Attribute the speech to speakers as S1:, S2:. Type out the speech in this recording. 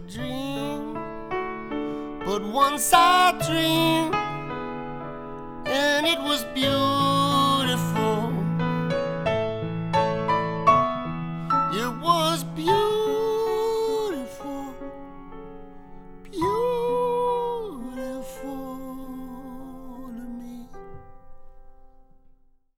S1: dream, but once I dreamed, and it was beautiful.